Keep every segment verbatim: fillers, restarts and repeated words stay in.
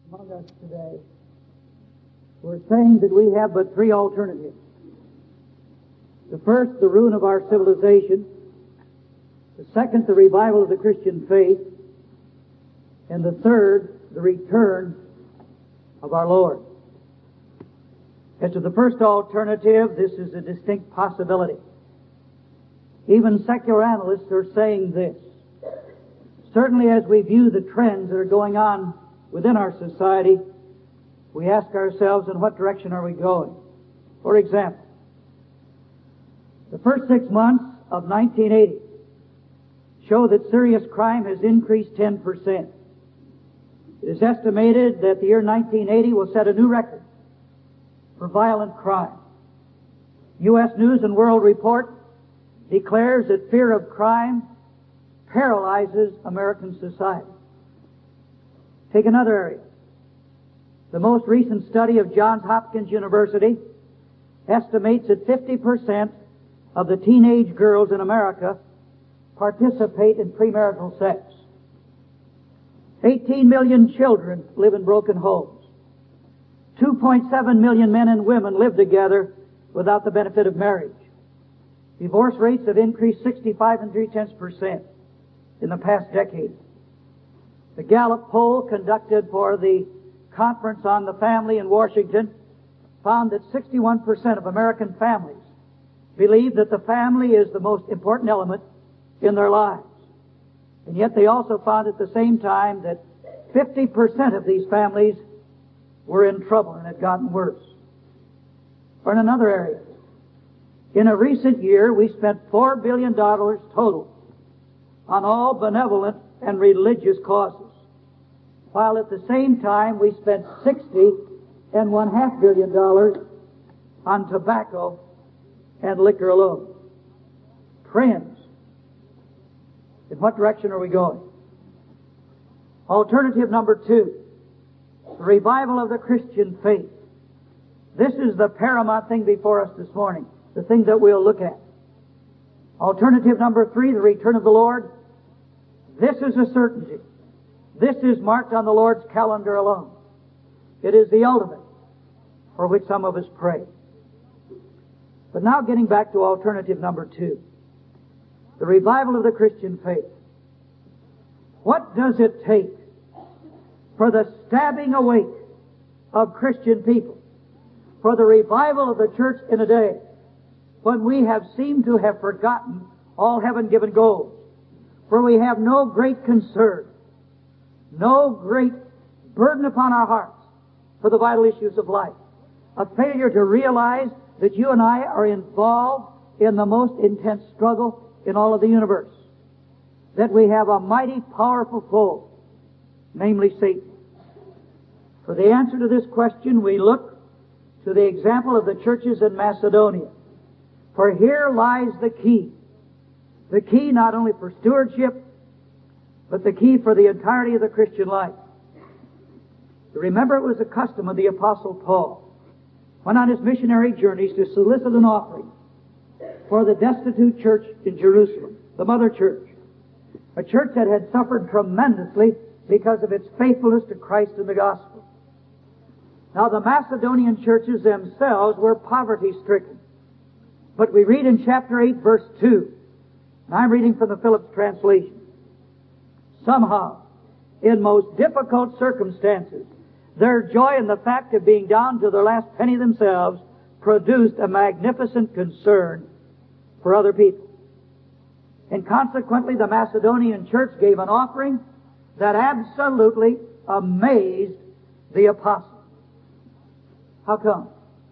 among us today, we're saying that we have but three alternatives. The first, the ruin of our civilization. The second, the revival of the Christian faith. And the third, the return of our Lord. As to the first alternative, this is a distinct possibility. Even secular analysts are saying this. Certainly as we view the trends that are going on within our society, we ask ourselves, in what direction are we going? For example, the first six months of nineteen eighty show that serious crime has increased ten percent. It is estimated that the year nineteen eighty will set a new record for violent crime. U S News and World Report declares that fear of crime paralyzes American society. Take another area. The most recent study of Johns Hopkins University estimates that fifty percent of the teenage girls in America participate in premarital sex. eighteen million children live in broken homes. two point seven million men and women live together without the benefit of marriage. Divorce rates have increased sixty-five and three-tenths percent in the past decade. The Gallup poll conducted for the Conference on the Family in Washington found that sixty-one percent of American families believe that the family is the most important element in their lives. And yet they also found at the same time that fifty percent of these families were in trouble and had gotten worse. Or in another area, in a recent year we spent four billion dollars total on all benevolent and religious causes, while at the same time we spent sixty and one half billion dollars on tobacco and liquor alone. Friends, in what direction are we going? Alternative number two, the revival of the Christian faith. This is the paramount thing before us this morning, the thing that we'll look at. Alternative number three, the return of the Lord. This is a certainty. This is marked on the Lord's calendar alone. It is the ultimate for which some of us pray. But now getting back to alternative number two, the revival of the Christian faith. What does it take for the stabbing awake of Christian people, for the revival of the church in a day when we have seemed to have forgotten all heaven-given goals, where we have no great concern, no great burden upon our hearts for the vital issues of life, a failure to realize that you and I are involved in the most intense struggle in all of the universe, that we have a mighty powerful foe, namely Satan. For the answer to this question, we look to the example of the churches in Macedonia. For here lies the key. The key not only for stewardship, but the key for the entirety of the Christian life. You remember, it was the custom of the Apostle Paul, when on his missionary journeys, to solicit an offering for the destitute church in Jerusalem, the mother church, a church that had suffered tremendously because of its faithfulness to Christ and the gospel. Now, the Macedonian churches themselves were poverty-stricken. But we read in chapter eight, verse two, and I'm reading from the Phillips translation, somehow, in most difficult circumstances, their joy in the fact of being down to their last penny themselves produced a magnificent concern for other people. And consequently, the Macedonian church gave an offering that absolutely amazed the apostles. How come?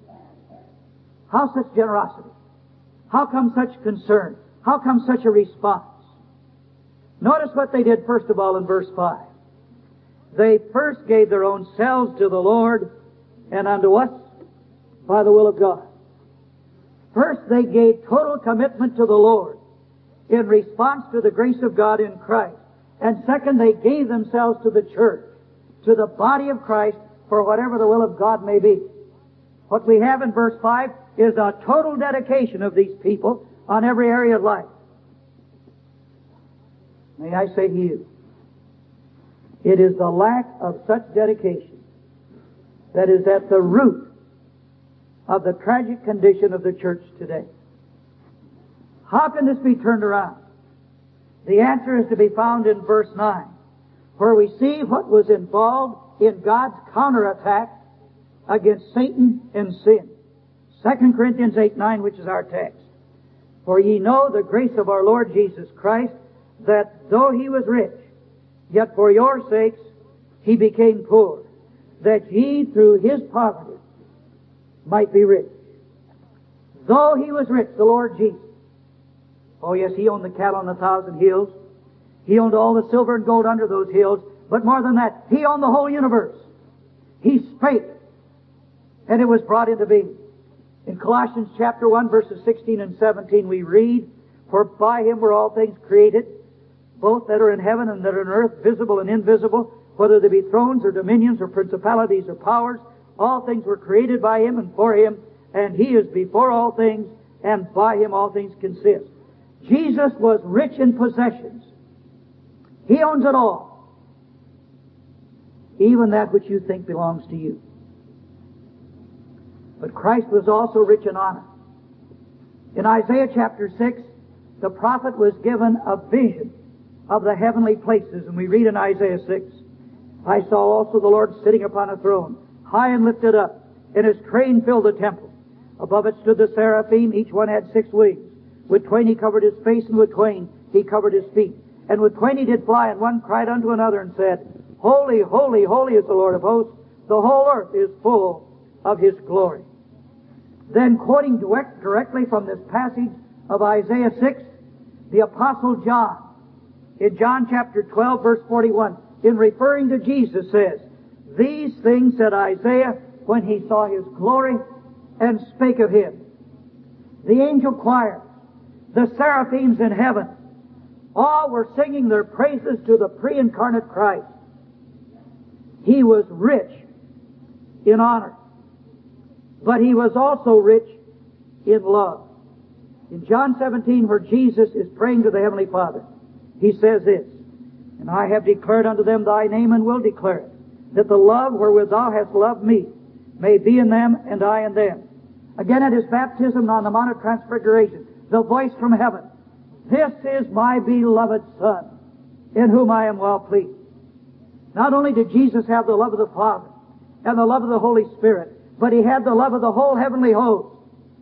How such generosity? How come such concern? How come such a response? Notice what they did first of all in verse five. They first gave their own selves to the Lord and unto us by the will of God. First, they gave total commitment to the Lord in response to the grace of God in Christ. And second, they gave themselves to the church, to the body of Christ, for whatever the will of God may be. What we have in verse five is a total dedication of these people on every area of life. May I say to you, it is the lack of such dedication that is at the root of the tragic condition of the church today. How can this be turned around? The answer is to be found in verse nine, where we see what was involved in God's counterattack against Satan and sin. Second Corinthians eight nine, which is our text. For ye know the grace of our Lord Jesus Christ, that though he was rich, yet for your sakes he became poor, that ye through his poverty might be rich. Though he was rich, the Lord Jesus. Oh yes, he owned the cattle on a thousand hills. He owned all the silver and gold under those hills. But more than that, he owned the whole universe. He spake, and it was brought into being. In Colossians chapter one, verses sixteen and seventeen, we read, For by him were all things created, both that are in heaven and that are on earth, visible and invisible, whether they be thrones or dominions or principalities or powers. All things were created by him and for him, and he is before all things, and by him all things consist. Jesus was rich in possessions. He owns it all. Even that which you think belongs to you. But Christ was also rich in honor. In Isaiah chapter six, the prophet was given a vision of the heavenly places. And we read in Isaiah six, I saw also the Lord sitting upon a throne, high and lifted up, and his train filled the temple. Above it stood the seraphim, each one had six wings. With twain he covered his face, and with twain he covered his feet. And with twain he did fly, and one cried unto another and said, Holy, holy, holy is the Lord of hosts. The whole earth is full of his glory. Then, quoting direct, directly from this passage of Isaiah six, the Apostle John, in John chapter twelve, verse forty-one, in referring to Jesus, says, These things said Isaiah when he saw his glory and spake of him. The angel choir, the seraphims in heaven, all were singing their praises to the pre-incarnate Christ. He was rich in honor, but he was also rich in love. In John seventeen, where Jesus is praying to the Heavenly Father, he says this, And I have declared unto them thy name, and will declare it, that the love wherewith thou hast loved me may be in them, and I in them. Again at his baptism on the Mount of Transfiguration, the voice from heaven, This is my beloved Son, in whom I am well pleased. Not only did Jesus have the love of the Father and the love of the Holy Spirit, but he had the love of the whole heavenly host.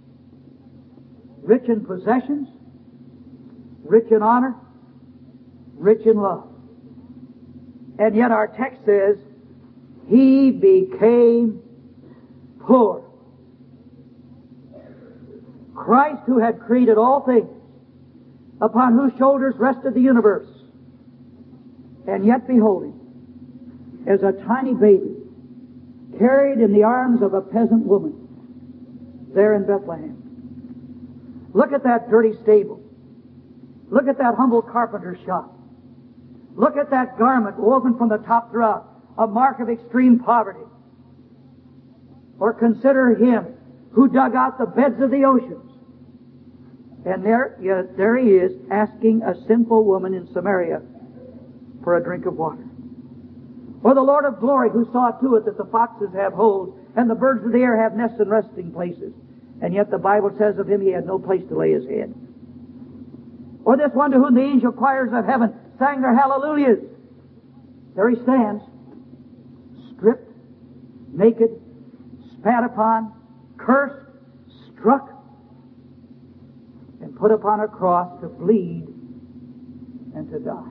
Rich in possessions, rich in honor, rich in love. And yet our text says, He became poor. Christ, who had created all things, upon whose shoulders rested the universe, and yet behold him, as a tiny baby, carried in the arms of a peasant woman, there in Bethlehem. Look at that dirty stable. Look at that humble carpenter's shop. Look at that garment woven from the top throughout, a mark of extreme poverty. Or consider him who dug out the beds of the oceans. And there, yeah, there he is, asking a sinful woman in Samaria for a drink of water. Or the Lord of glory, who saw to it that the foxes have holes and the birds of the air have nests and resting places. And yet the Bible says of him he had no place to lay his head. Or this one to whom the angel choirs of heaven sang their hallelujahs. There he stands, stripped, naked, spat upon, cursed, struck, and put upon a cross to bleed and to die.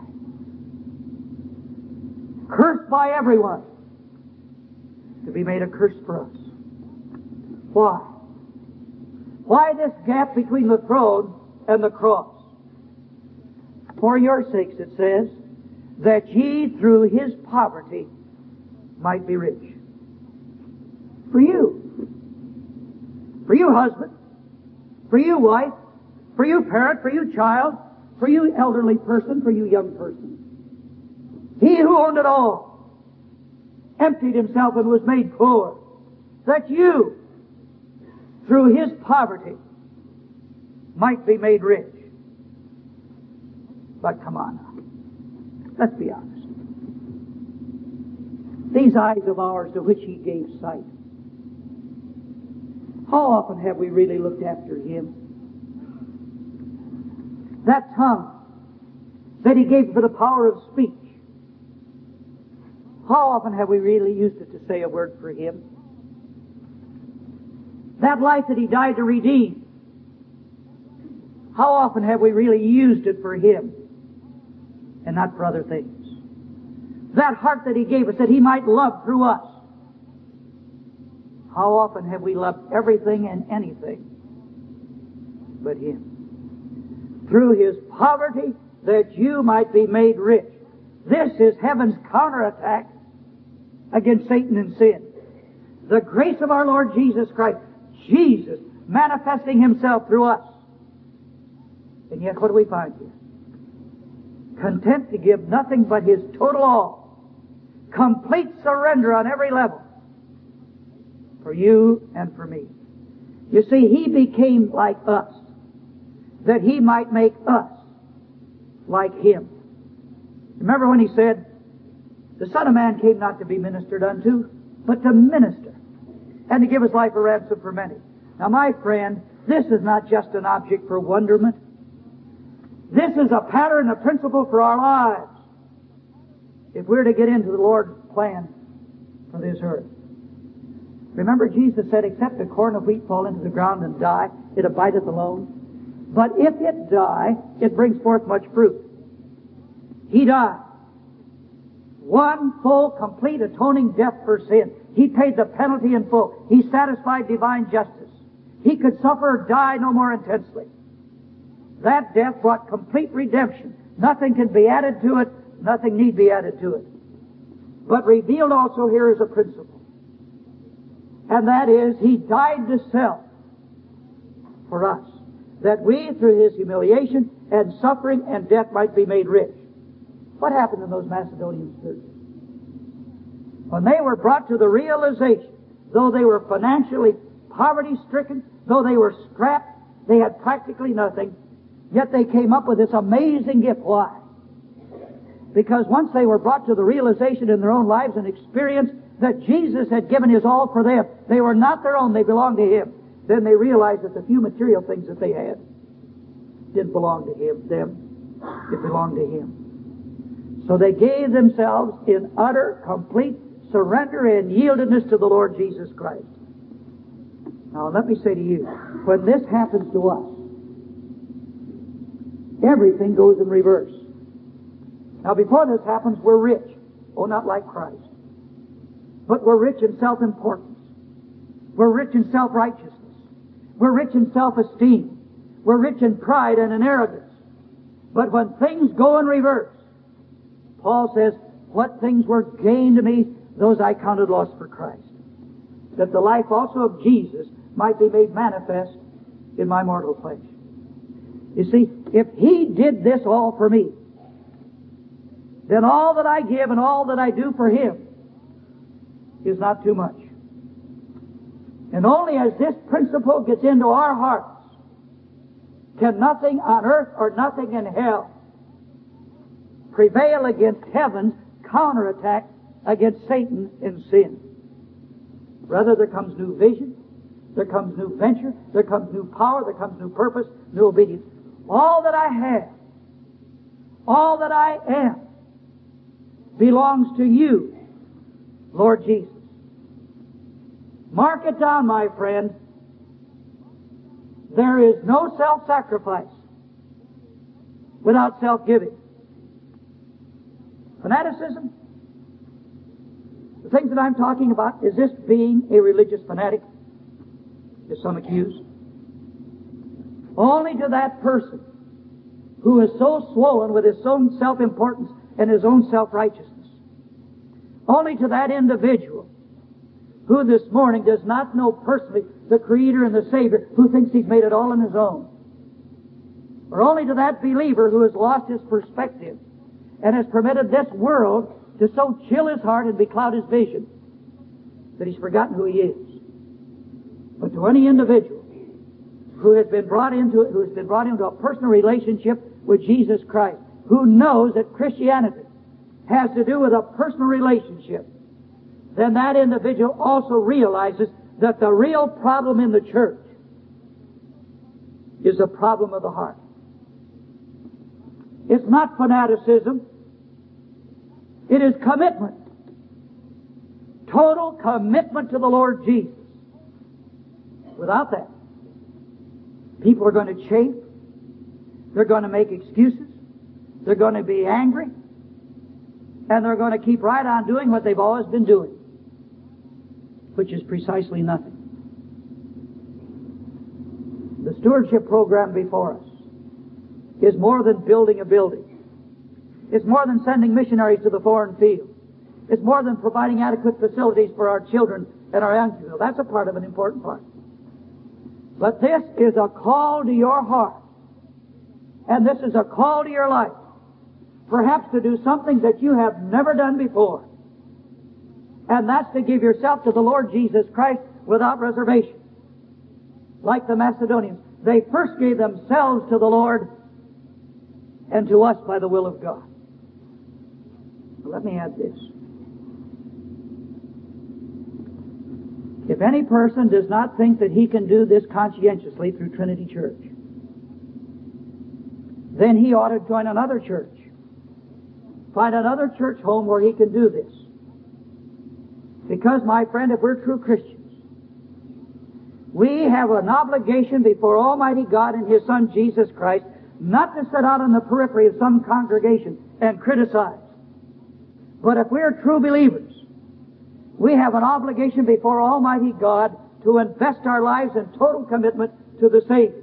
Cursed by everyone, to be made a curse for us. Why? Why this gap between the throne and the cross? For your sakes, it says, that ye through his poverty might be rich. For you. For you, husband. For you, wife. For you, parent. For you, child. For you, elderly person. For you, young person. He who owned it all emptied himself and was made poor, that you, through his poverty, might be made rich. But come on now. Let's be honest. These eyes of ours to which he gave sight How often have we really looked after Him? That tongue that He gave for the power of speech, how often have we really used it to say a word for Him? That life that He died to redeem, how often have we really used it for Him and not for other things? That heart that He gave us that He might love through us, how often have we loved everything and anything but Him? Through His poverty, that you might be made rich. This is heaven's counterattack against Satan and sin. The grace of our Lord Jesus Christ, Jesus manifesting Himself through us. And yet what do we find here? Content to give nothing but His total all. Complete surrender on every level. For you and for me. You see, He became like us, that He might make us like Him. Remember when He said, the Son of Man came not to be ministered unto, but to minister, and to give His life a ransom for many. Now, my friend, this is not just an object for wonderment. This is a pattern, a principle for our lives, if we're to get into the Lord's plan for this earth. Remember, Jesus said, except a corn of wheat fall into the ground and die, it abideth alone. But if it die, it brings forth much fruit. He died. One full, complete, atoning death for sin. He paid the penalty in full. He satisfied divine justice. He could suffer or die no more intensely. That death brought complete redemption. Nothing can be added to it. Nothing need be added to it. But revealed also here is a principle. And that is, He died to self for us, that we, through His humiliation and suffering and death, might be made rich. What happened in those Macedonian churches? When they were brought to the realization, though they were financially poverty-stricken, though they were strapped, they had practically nothing, yet they came up with this amazing gift. Why? Because once they were brought to the realization in their own lives and experience that Jesus had given His all for them, they were not their own, they belonged to Him. Then they realized that the few material things that they had didn't belong to Him, them. It belonged to Him. So they gave themselves in utter, complete surrender and yieldedness to the Lord Jesus Christ. Now let me say to you, when this happens to us, everything goes in reverse. Now before this happens, we're rich. Oh, not like Christ. But we're rich in self-importance. We're rich in self-righteousness. We're rich in self-esteem. We're rich in pride and in arrogance. But when things go in reverse, Paul says, what things were gained to me, those I counted loss for Christ. That the life also of Jesus might be made manifest in my mortal flesh. You see, if He did this all for me, then all that I give and all that I do for Him is not too much. And only as this principle gets into our hearts can nothing on earth or nothing in hell prevail against heaven's counterattack against Satan and sin. Rather, there comes new vision, there comes new venture, there comes new power, there comes new purpose, new obedience. All that I have, all that I am, belongs to You, Lord Jesus. Mark it down, my friend. There is no self-sacrifice without self-giving. Fanaticism, the things that I'm talking about, is this being a religious fanatic, as some accuse? Only to that person who is so swollen with his own self-importance and his own self-righteousness. Only to that individual who this morning does not know personally the Creator and the Savior, who thinks he's made it all on his own. Or only to that believer who has lost his perspective and has permitted this world to so chill his heart and becloud his vision that he's forgotten who he is. But to any individual who has been brought into it, who has been brought into a personal relationship with Jesus Christ, who knows that Christianity has to do with a personal relationship, then that individual also realizes that the real problem in the church is a problem of the heart. It's not fanaticism. It is commitment. Total commitment to the Lord Jesus. Without that, people are going to chafe. They're going to make excuses. They're going to be angry. And they're going to keep right on doing what they've always been doing, which is precisely nothing. The stewardship program before us is more than building a building. It's more than sending missionaries to the foreign field. It's more than providing adequate facilities for our children and our young people. That's a part of an important part. But this is a call to your heart. And this is a call to your life. Perhaps to do something that you have never done before. And that's to give yourself to the Lord Jesus Christ without reservation. Like the Macedonians. They first gave themselves to the Lord and to us by the will of God. Let me add this. If any person does not think that he can do this conscientiously through Trinity Church, then he ought to join another church. Find another church home where he can do this. Because, my friend, if we're true Christians, we have an obligation before Almighty God and His Son Jesus Christ not to sit out on the periphery of some congregation and criticize. But if we're true believers, we have an obligation before Almighty God to invest our lives in total commitment to the Savior.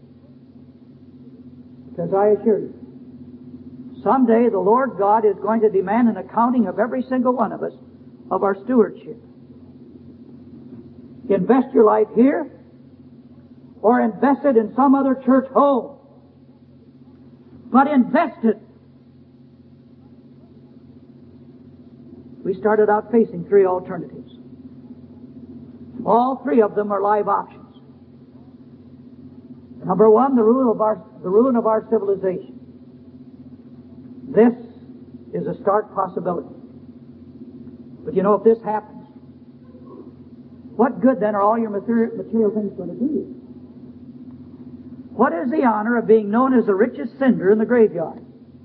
Because I assure you, someday the Lord God is going to demand an accounting of every single one of us of our stewardship. Invest your life here or invest it in some other church home. But invest it. We started out facing three alternatives. All three of them are live options. Number one, the ruin of our, the ruin of our civilization. This is a stark possibility. But you know, if this happens, what good then are all your material, material things going to do you? What is the honor of being known as the richest cinder in the graveyard?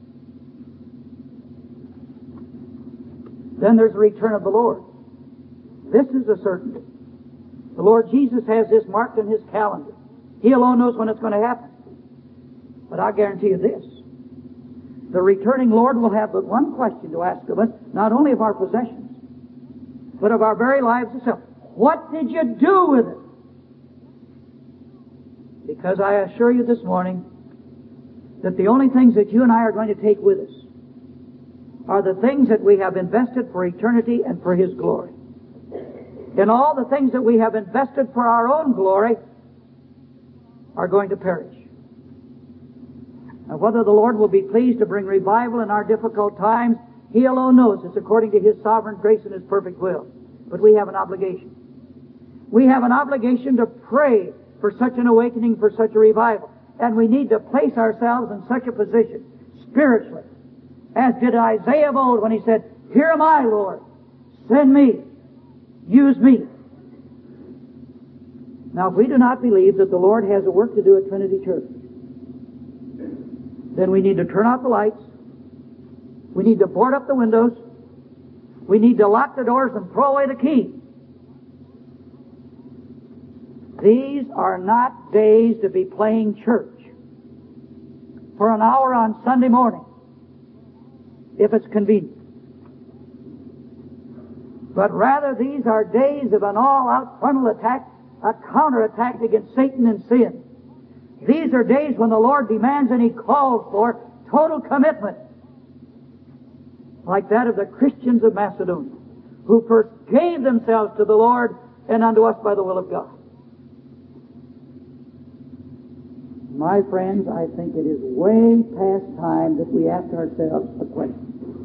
Then there's the return of the Lord. This is a certainty. The Lord Jesus has this marked in His calendar. He alone knows when it's going to happen. But I guarantee you this. The returning Lord will have but one question to ask of us, not only of our possessions, but of our very lives itself. What did you do with it? Because I assure you this morning that the only things that you and I are going to take with us are the things that we have invested for eternity and for His glory. And all the things that we have invested for our own glory are going to perish. Now, whether the Lord will be pleased to bring revival in our difficult times, He alone knows. It's according to His sovereign grace and His perfect will. But we have an obligation. We have an obligation to pray for such an awakening, for such a revival. And we need to place ourselves in such a position, spiritually, as did Isaiah of old when he said, "Here am I, Lord. Send me. Use me." Now, if we do not believe that the Lord has a work to do at Trinity Church, then we need to turn out the lights. We need to board up the windows. We need to lock the doors and throw away the key. These are not days to be playing church for an hour on Sunday morning, if it's convenient. But rather, these are days of an all-out frontal attack, a counterattack against Satan and sin. These are days when the Lord demands and He calls for total commitment, like that of the Christians of Macedonia, who first gave themselves to the Lord and unto us by the will of God. My friends, I think it is way past time that we ask ourselves a question.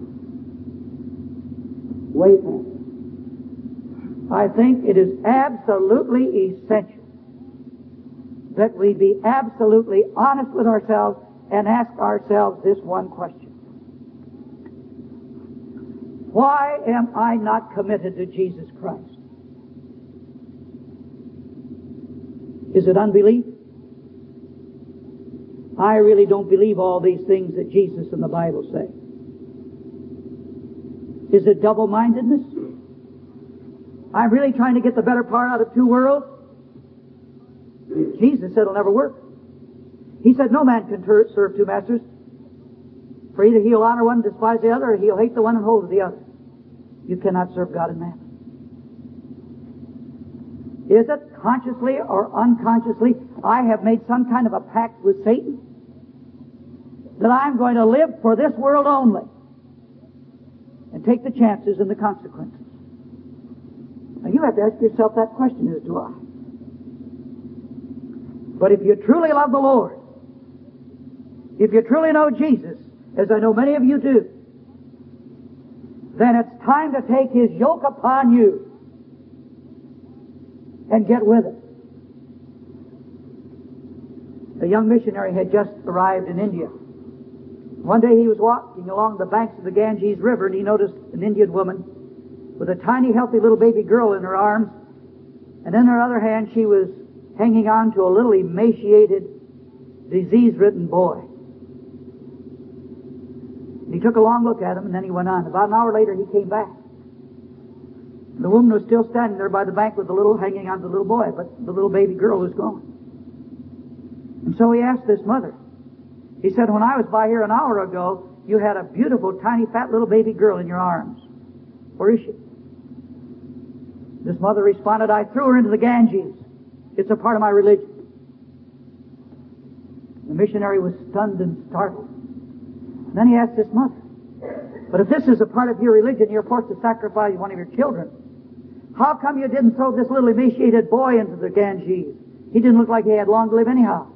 Way past. I think it is absolutely essential that we be absolutely honest with ourselves and ask ourselves this one question. Why am I not committed to Jesus Christ? Is it unbelief? I really don't believe all these things that Jesus and the Bible say. Is it double-mindedness? I'm really trying to get the better part out of two worlds? Jesus said it'll never work. He said no man can ter- serve two masters. For either he'll honor one and despise the other, or he'll hate the one and hold to the other. You cannot serve God and mammon. Is it consciously or unconsciously I have made some kind of a pact with Satan that I'm going to live for this world only and take the chances and the consequences? Now you have to ask yourself that question, as do I. But if you truly love the Lord, if you truly know Jesus, as I know many of you do, then it's time to take His yoke upon you and get with it. A young missionary had just arrived in India. One day he was walking along the banks of the Ganges River, and he noticed an Indian woman with a tiny, healthy little baby girl in her arms, and in her other hand she was hanging on to a little emaciated, disease-ridden boy. He took a long look at him, and then he went on. About an hour later, he came back. The woman was still standing there by the bank with the little hanging on to the little boy, but the little baby girl was gone. And so he asked this mother. He said, when I was by here an hour ago, you had a beautiful, tiny, fat little baby girl in your arms. Where is she? This mother responded, I threw her into the Ganges. It's a part of my religion. The missionary was stunned and startled. And then he asked this mother, but if this is a part of your religion, you're forced to sacrifice one of your children. How come you didn't throw this little emaciated boy into the Ganges? He didn't look like he had long to live anyhow.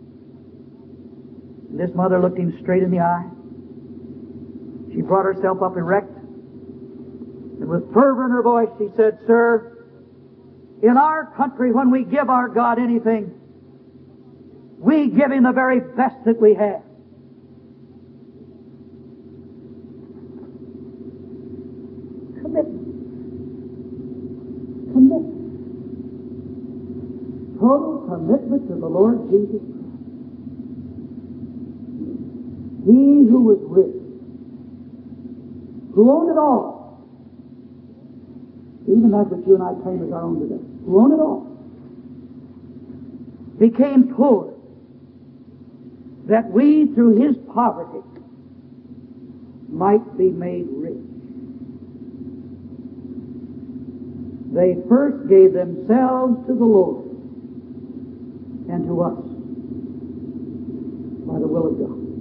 And this mother looked him straight in the eye. She brought herself up erect, and with fervor in her voice she said, Sir, in our country when we give our God anything, we give Him the very best that we have. Commitment. Commitment. Total commitment to the Lord Jesus Christ. He who was rich, who owned it all, even that which you and I claim as our own today, who owned it all, became poor, that we through His poverty might be made rich. They first gave themselves to the Lord and to us by the will of God.